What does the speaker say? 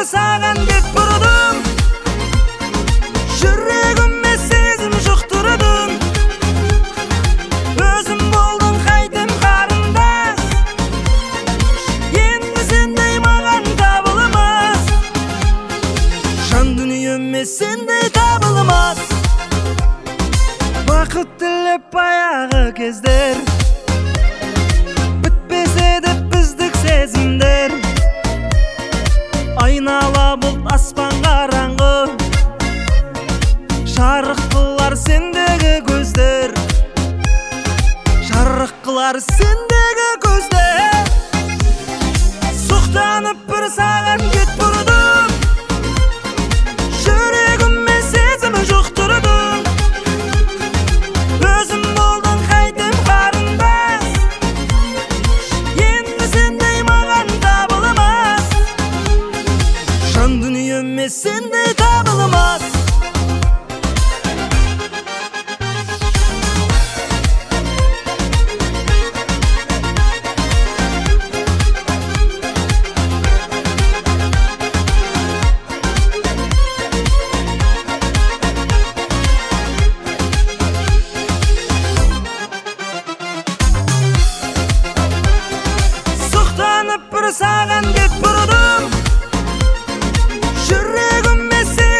саған бет бұрдым, жүрегіме сезім жұқтырдың. Өзім болдың қайтем қарындас, енді сендей маған табылмас. Жан дүниеме сендей табылмас. Бақыт тілеп баяғы кездер, бітпесе де біздік сезімдер. Айнала бұлт аспан қараңғы, жарық қылар сендегі көздер, жарық қылар сендегі көздер. Сұқтанып бір саған бет бұрдым, жүрегіме сезім жұқтырдың. Өзім болдың қайтем қарындас, енді сендей маған табылмас. Жан дүниеме сендей табылмас. Сұқтанып бір саған бет